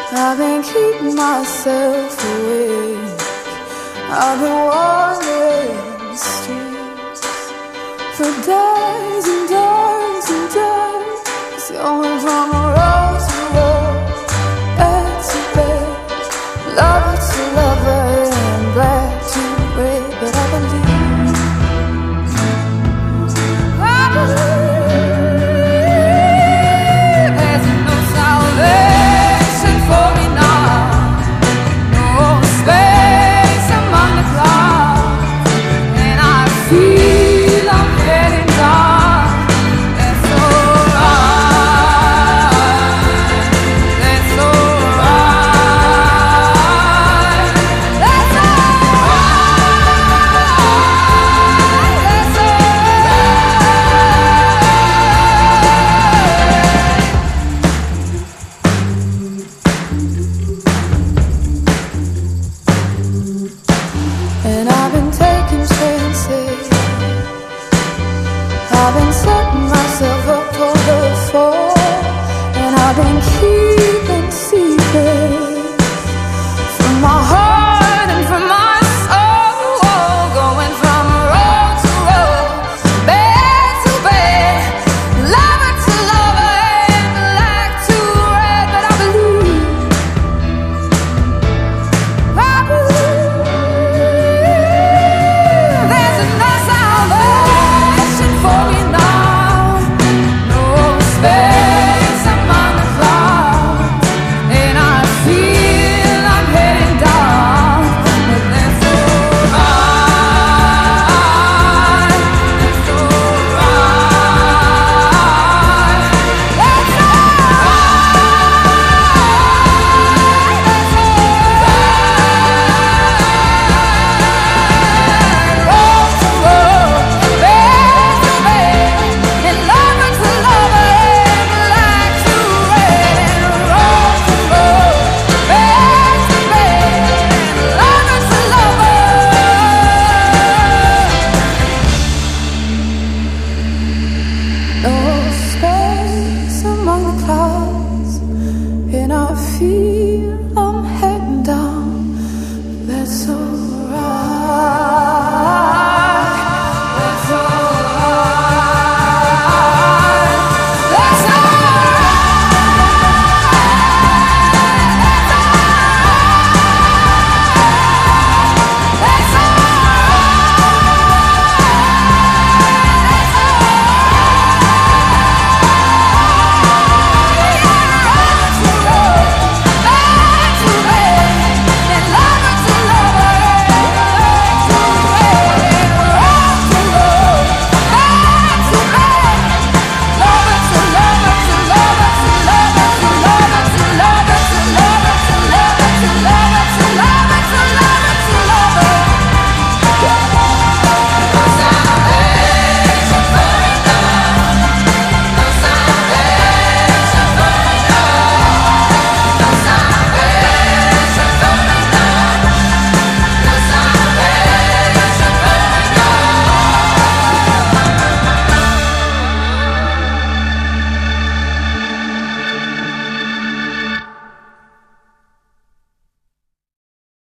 I've been keeping myself awake. I've been wandering the streets for days and days and days, going from road to road, bed to bed, lover to lover, and black to red. But I believe there's no salvation for me now. No space among the clouds, and I feel I'm heading down. That's alright. That's alright. That's And I've been taking chances. I've been setting myself up for the fall, and I've been keeping secrets from my heart and from my soul, going from road to road, bed to bed, lover to lover, and black to red. But I believe there's no salvation for me now. No space among the clouds, and I feel I'm heading down. But that's alright. That's alright. That's road to road, bed to bed, and lover to lover, and black to red. And road to road, bed to bed, and lover to lover. No space among the clouds, and I feel